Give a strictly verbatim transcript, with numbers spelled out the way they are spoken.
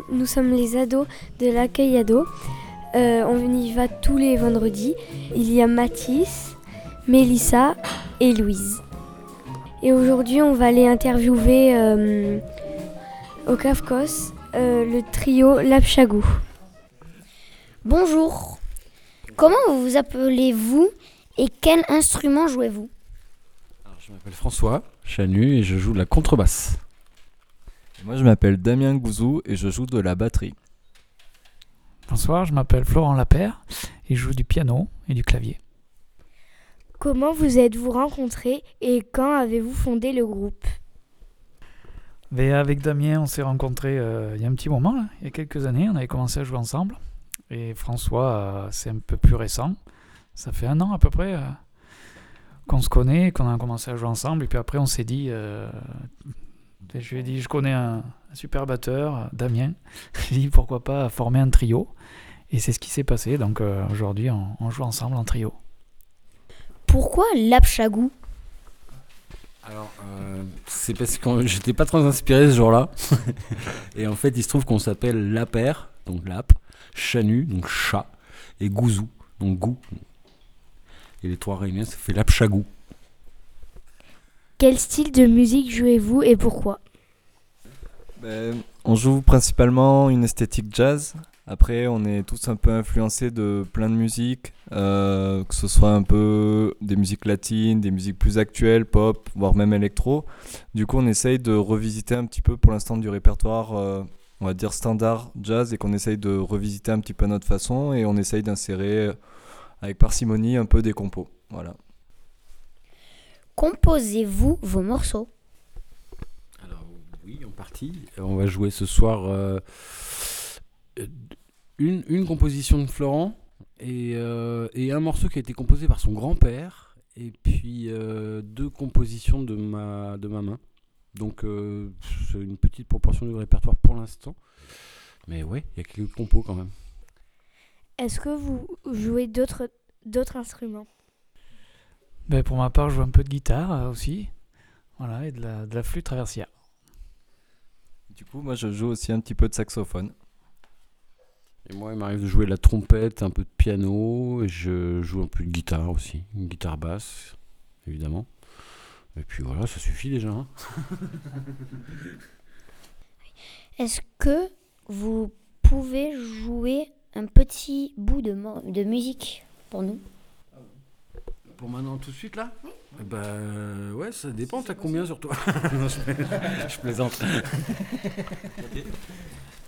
nous sommes les ados de l'accueil ado. Euh, on y va tous les vendredis. Il y a Mathis, Mélissa et Louise. Et aujourd'hui, on va aller interviewer euh, au Cafcos euh, le trio Lapchagou. Bonjour, comment vous appelez-vous et quel instrument jouez-vous ? Alors, je m'appelle François Chanu et je joue de la contrebasse. Et moi je m'appelle Damien Gouzou et je joue de la batterie. Bonsoir, je m'appelle Florent Lapère et je joue du piano et du clavier. Comment vous êtes-vous rencontrés et quand avez-vous fondé le groupe ? Mais avec Damien, on s'est rencontrés euh, il y a un petit moment, là, il y a quelques années. On avait commencé à jouer ensemble. Et François, euh, c'est un peu plus récent. Ça fait un an à peu près euh, qu'on se connaît, qu'on a commencé à jouer ensemble. Et puis après, on s'est dit... Euh, je lui ai dit, je connais un, un super batteur, Damien. J'ai dit, pourquoi pas former un trio. Et c'est ce qui s'est passé. Donc euh, aujourd'hui, on, on joue ensemble en trio. Pourquoi Lapchagou ? Alors, euh, c'est parce que j'étais pas très inspiré ce jour-là. Et en fait, il se trouve qu'on s'appelle Lapère, donc Lap, Chanu, donc chat, et Gouzou, donc goût. Et les trois réunis, ça fait Lapchagou. Quel style de musique jouez-vous et pourquoi ? Ben, on joue principalement une esthétique jazz. Après, on est tous un peu influencés de plein de musiques, euh, que ce soit un peu des musiques latines, des musiques plus actuelles, pop, voire même électro. Du coup, on essaye de revisiter un petit peu pour l'instant du répertoire, euh, on va dire standard jazz, et qu'on essaye de revisiter un petit peu à notre façon, et on essaye d'insérer avec parcimonie un peu des compos. Voilà. Composez-vous vos morceaux ? Alors, oui, en partie. On va jouer ce soir euh, une, une composition de Florent et, euh, et un morceau qui a été composé par son grand-père, et puis euh, deux compositions de ma, de ma main. Donc, euh, c'est une petite proportion du répertoire pour l'instant. Mais ouais, il y a quelques compos quand même. Est-ce que vous jouez d'autres, d'autres instruments ? Ben, pour ma part, je joue un peu de guitare euh, aussi. Voilà, et de la, de la flûte traversière. Du coup, moi, je joue aussi un petit peu de saxophone. Et moi, il m'arrive de jouer de la trompette, un peu de piano, et je joue un peu de guitare aussi, une guitare basse, évidemment. Et puis voilà, ça suffit déjà. Hein. Est-ce que vous pouvez jouer un petit bout de, mo- de musique pour nous ? Pour maintenant, tout de suite, là ? Oui. Bah, euh, ouais, ça dépend, t'as combien sur toi ? Non, je, je plaisante.